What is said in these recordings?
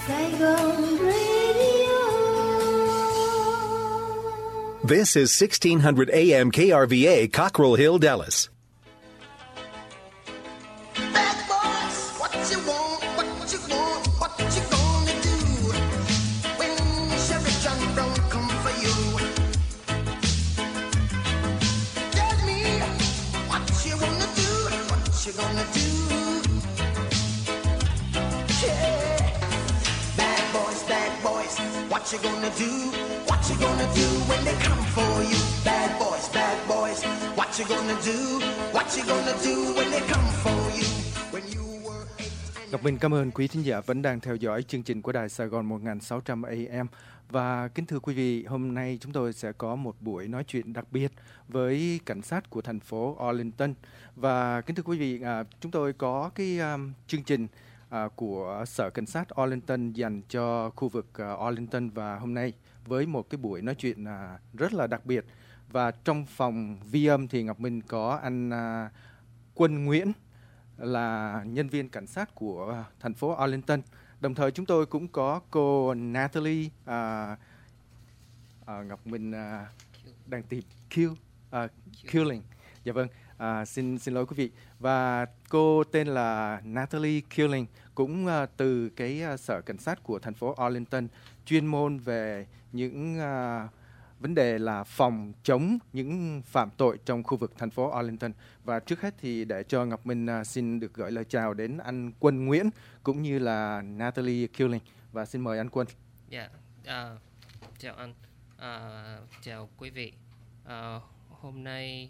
Saigon Radio. This is 1600 AM KRVA, Cockrell Hill, Dallas. Bad boys, what you want, what you want, what you gonna do when Chevy John Brown come for you? Tell me what you wanna do, what you gonna do? Yeah. Bad boys, what you gonna do? What you gonna do when they come for you? Bad boys, what you gonna do? What you gonna do when they come for you? When you were 8 and Ngọc Minh cảm ơn quý thính giả vẫn đang theo dõi chương trình của Đài Sài Gòn 1600 AM. Và kính thưa quý vị, hôm nay chúng tôi sẽ có một buổi nói chuyện đặc biệt với cảnh sát của thành phố Arlington. Và kính thưa quý vị, chúng tôi có cái chương trình của Sở Cảnh sát Arlington dành cho khu vực Arlington, và hôm nay với một cái buổi nói chuyện rất là đặc biệt. Và trong phòng vi âm thì Ngọc Minh có anh Quân Nguyễn, là nhân viên cảnh sát của thành phố Arlington. Đồng thời chúng tôi cũng có cô Natalie, Ngọc Minh đang tìm Killing. Dạ vâng, xin lỗi quý vị. Và cô tên là Natalie Killing, cũng từ cái sở cảnh sát của thành phố Arlington, chuyên môn về những vấn đề là phòng chống những phạm tội trong khu vực thành phố Arlington. Và trước hết thì để cho Ngọc Minh xin được gửi lời chào đến anh Quân Nguyễn cũng như là Natalie Killing. Và xin mời anh Quân. Dạ, chào anh, chào quý vị. Hôm nay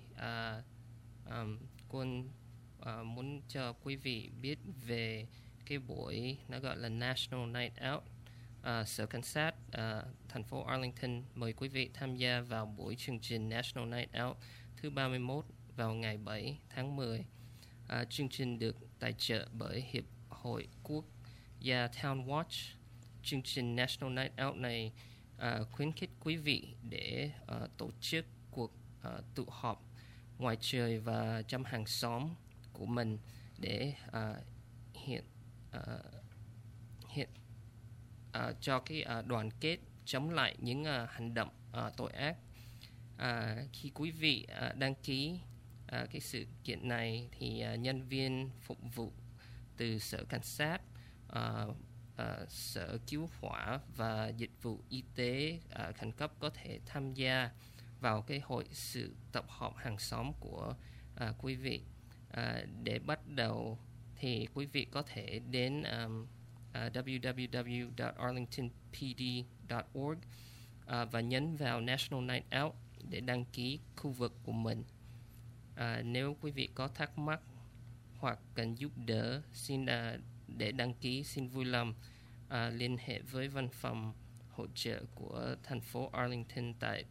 Quân muốn cho quý vị biết về cái buổi nó gọi là National Night Out. Sở Cảnh sát thành phố Arlington mời quý vị tham gia vào buổi chương trình National Night Out thứ 31 vào ngày 7 tháng 10. Chương trình được tài trợ bởi Hiệp hội Quốc gia Town Watch. Chương trình National Night Out này khuyến khích quý vị để tổ chức cuộc tụ họp ngoài trời và trong hàng xóm của mình để hiện cho cái đoàn kết chống lại những hành động tội ác. Khi quý vị đăng ký cái sự kiện này thì nhân viên phục vụ từ sở cảnh sát, sở cứu hỏa và dịch vụ y tế khẩn cấp có thể tham gia vào cái hội sự tập họp hàng xóm của quý vị. Để bắt đầu thì quý vị có thể đến www.arlingtonpd.org và nhấn vào National Night Out để đăng ký khu vực của mình. Nếu quý vị có thắc mắc hoặc cần giúp đỡ để đăng ký, xin vui lòng liên hệ với văn phòng hỗ trợ của thành phố Arlington tại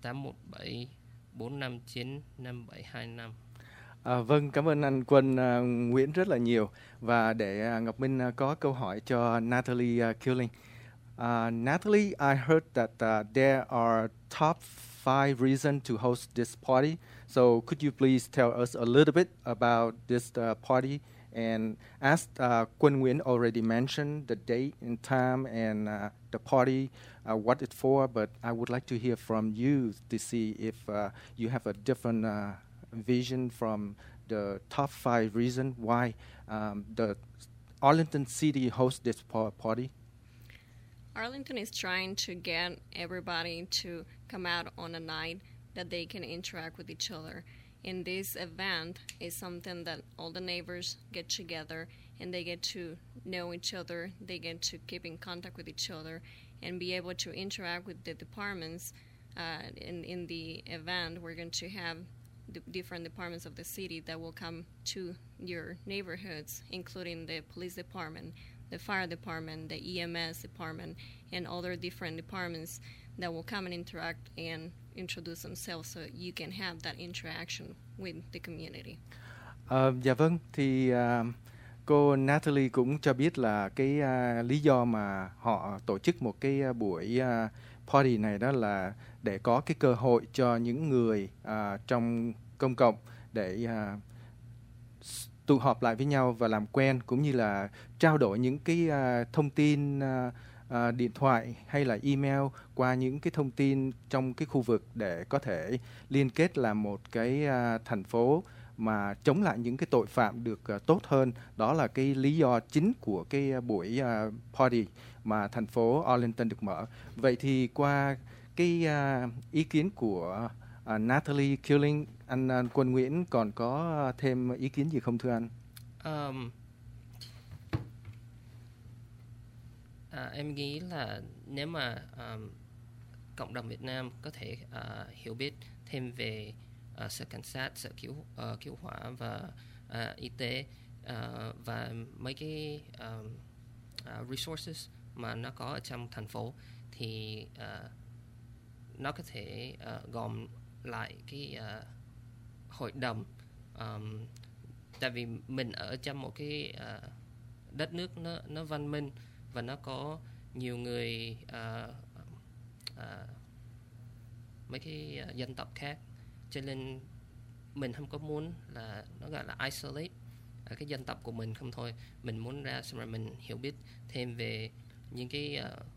817-459-5725. Vâng, cảm ơn anh Quân Nguyễn rất là nhiều. Và để Ngọc Minh có câu hỏi cho Natalie Killing. Natalie, I heard that there are top 5 reasons to host this party. So could you please tell us a little bit about this party? And as Quân Nguyễn already mentioned the date and time and the party, what it's for, but I would like to hear from you to see if you have a different vision from the top 5 reasons why the Arlington City hosts this party. Arlington is trying to get everybody to come out on a night that they can interact with each other. And this event is something that all the neighbors get together and they get to know each other, they get to keep in contact with each other and be able to interact with the departments. In the event, we're going to have the different departments of the city that will come to your neighborhoods, including the police department, the fire department, the EMS department, and other different departments that will come and interact and introduce themselves so you can have that interaction with the community. Dạ vâng, thì cô Natalie cũng cho biết là cái lý do mà họ tổ chức một cái buổi party này đó là để có cái cơ hội cho những người trong công cộng để tụ họp lại với nhau và làm quen, cũng như là trao đổi những cái thông tin điện thoại hay là email qua những cái thông tin trong cái khu vực để có thể liên kết làm một cái thành phố mà chống lại những cái tội phạm được tốt hơn. Đó là cái lý do chính của cái buổi party mà thành phố Arlington được mở. Vậy thì qua cái ý kiến của Natalie Killing, anh Quân Nguyễn còn có thêm ý kiến gì không thưa anh? Em nghĩ là nếu mà cộng đồng Việt Nam có thể hiểu biết thêm về sở cảnh sát, sở cứu hỏa và y tế và mấy cái resources mà nó có ở trong thành phố thì nó có thể gom lại cái hội đồng, tại vì mình ở trong một cái đất nước nó văn minh và nó có nhiều người mấy cái dân tộc khác, cho nên mình không có muốn là nó gọi là isolate cái dân tộc của mình không thôi. Mình muốn ra xong rồi mình hiểu biết thêm về những cái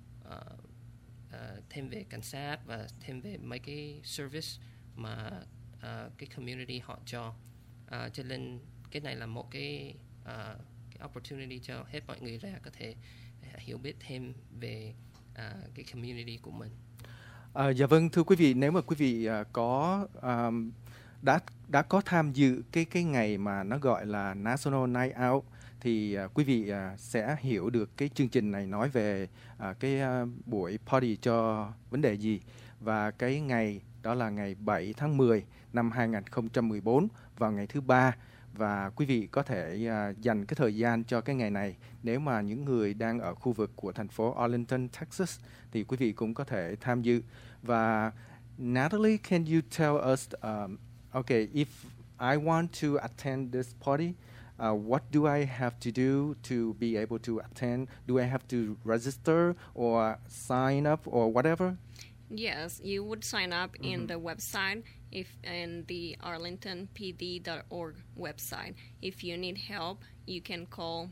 thêm về cảnh sát và thêm về mấy cái service mà cái community họ cho. Cho nên cái này là một cái opportunity cho hết mọi người ra có thể hiểu biết thêm về cái community của mình. Dạ vâng, thưa quý vị, nếu mà quý vị có đã có tham dự cái ngày mà nó gọi là National Night Out thì quý vị sẽ hiểu được cái chương trình này nói về cái buổi party cho vấn đề gì. Và cái ngày đó là ngày 7 tháng 10 năm 2014 vào ngày thứ Ba. Và quý vị có thể dành cái thời gian cho cái ngày này. Nếu mà những người đang ở khu vực của thành phố Arlington, Texas thì quý vị cũng có thể tham dự. Và Natalie, can you tell us, okay, if I want to attend this party, what do I have to do to be able to attend? Do I have to register or sign up or whatever? Yes, you would sign up in the website, in the arlingtonpd.org website. If you need help, you can call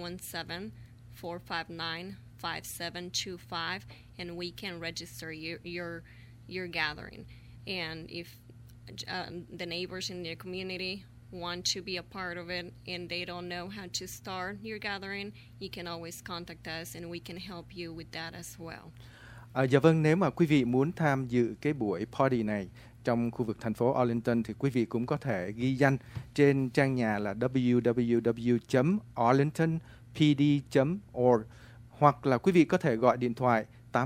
817-459-5725 and we can register your gathering. And if the neighbors in your community want to be a part of it and they don't know how to start your gathering, you can always contact us and we can help you with that as well. Dạ vâng, nếu mà quý vị muốn tham dự cái buổi party này trong khu vực thành phố Arlington thì quý vị cũng có thể ghi danh trên trang nhà là www.arlingtonpd.org hoặc là quý vị có thể gọi điện thoại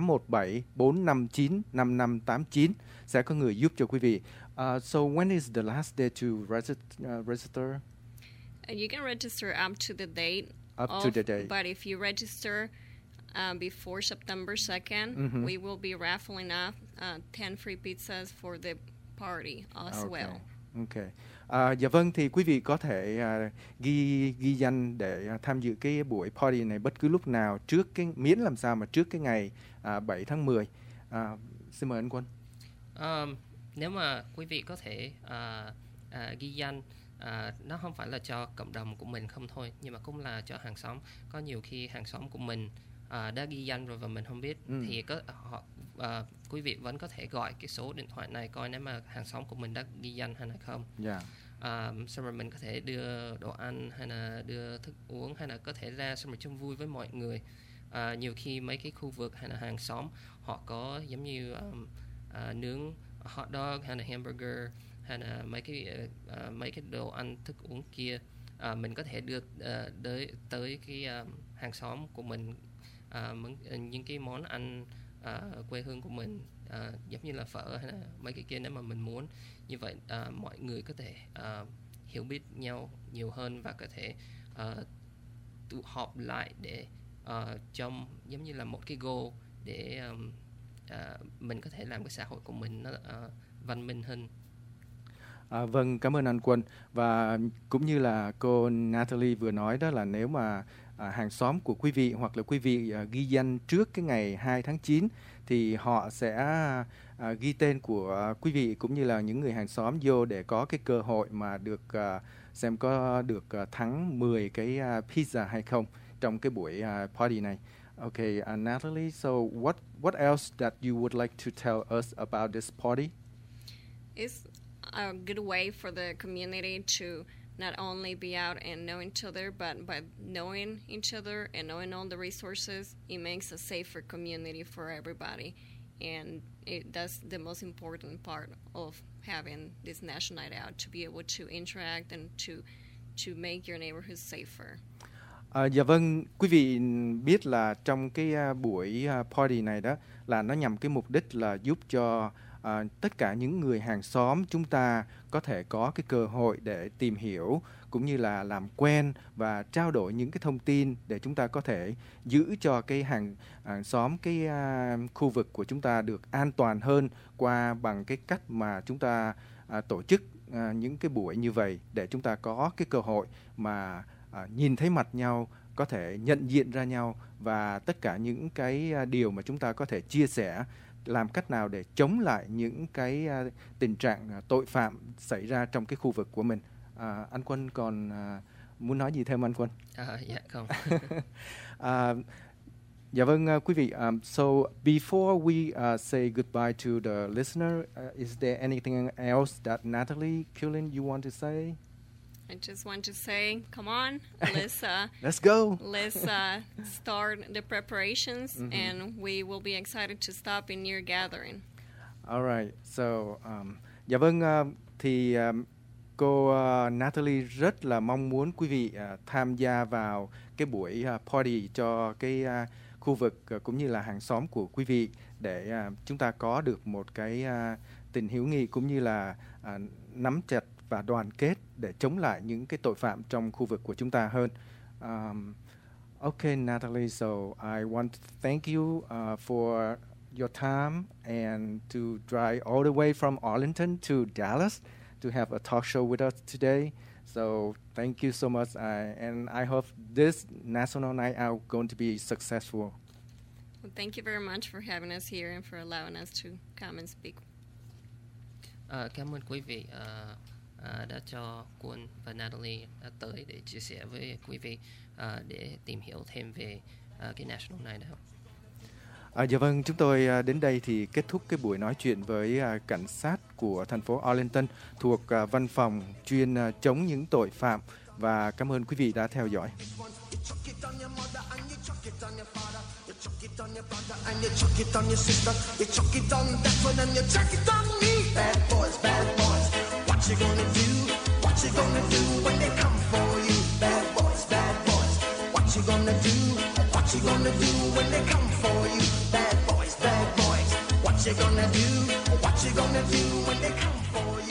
817-459-5589 sẽ có người giúp cho quý vị. So when is the last day to register? You can register up to the date. To the date. But if you register before September 2nd, we will be raffling off 10 free pizzas for the party as well. Okay. Dạ vâng, thì quý vị có thể ghi danh để tham dự cái buổi party này bất cứ lúc nào trước cái miễn làm sao mà trước cái ngày 7 tháng 10. Xin mời anh Quân. Nếu mà quý vị có thể ghi danh, nó không phải là cho cộng đồng của mình không thôi, nhưng mà cũng là cho hàng xóm. Có nhiều khi hàng xóm của mình đã ghi danh rồi và mình không biết, thì quý vị vẫn có thể gọi cái số điện thoại này coi nếu mà hàng xóm của mình đã ghi danh hay là không. Xong rồi mình có thể đưa đồ ăn hay là đưa thức uống hay là có thể ra xong rồi chung vui với mọi người. Nhiều khi mấy cái khu vực hay là hàng xóm họ có giống như nướng hot dog hay là hamburger hay là mấy cái đồ ăn thức uống kia, mình có thể đưa tới cái hàng xóm của mình những cái món ăn quê hương của mình, giống như là phở hay là mấy cái kia nếu mà mình muốn. Như vậy mọi người có thể hiểu biết nhau nhiều hơn và có thể tụ họp lại để trong giống như là một cái goal để mình có thể làm cái xã hội của mình nó văn minh hơn. Vâng, cảm ơn anh Quân. Và cũng như là cô Natalie vừa nói đó là nếu mà hàng xóm của quý vị hoặc là quý vị ghi danh trước cái ngày 2 tháng 9 thì họ sẽ ghi tên của quý vị cũng như là những người hàng xóm vô để có cái cơ hội mà được xem có được thắng 10 cái pizza hay không trong cái buổi party này. Okay, Natalie. So what else that you would like to tell us about this party? It's a good way for the community to not only be out and know each other, but by knowing each other and knowing all the resources, it makes a safer community for everybody. And that's the most important part of having this National Night Out, to be able to interact and to make your neighborhood safer. Dạ vâng, quý vị biết là trong cái buổi party này đó là nó nhằm cái mục đích là giúp cho tất cả những người hàng xóm chúng ta có thể có cái cơ hội để tìm hiểu cũng như là làm quen và trao đổi những cái thông tin để chúng ta có thể giữ cho cái hàng xóm, cái khu vực của chúng ta được an toàn hơn qua bằng cái cách mà chúng ta tổ chức những cái buổi như vậy để chúng ta có cái cơ hội mà nhìn thấy mặt nhau, có thể nhận diện ra nhau và tất cả những cái điều mà chúng ta có thể chia sẻ, làm cách nào để chống lại những cái tình trạng tội phạm xảy ra trong cái khu vực của mình. Anh Quân còn muốn nói gì thêm anh Quân? Dạ không. Dạ vâng quý vị. So before we say goodbye to the listener, is there anything else that Natalie Cullen you want to say? I just want to say, come on, let's go. Let's start the preparations, and we will be excited to stop in your gathering. All right. So, dạ vâng, thì cô Natalie rất là mong muốn quý vị tham gia vào cái buổi party cho cái khu vực cũng như là hàng xóm của quý vị để chúng ta có được một cái tình hữu nghị cũng như là nắm chặt và đoàn kết để chống lại những cái tội phạm trong khu vực của chúng ta hơn. Okay, Natalie, so I want to thank you for your time and to drive all the way from Arlington to Dallas to have a talk show with us today. So thank you so much, and I hope this National Night Out going to be successful. Well, thank you very much for having us here and for allowing us to come and speak. Cảm ơn quý vị đã cho Quân và Natalie đã tới để chia sẻ với quý vị để tìm hiểu thêm về cái National Night Out. Dạ vâng, chúng tôi đến đây thì kết thúc cái buổi nói chuyện với cảnh sát của thành phố Arlington thuộc văn phòng chuyên chống những tội phạm và cảm ơn quý vị đã theo dõi. What you gonna do? What you gonna do when they come for you? Bad boys, bad boys. What you gonna do? What you gonna do when they come for you? Bad boys, bad boys. What you gonna do? What you gonna do when they come for you?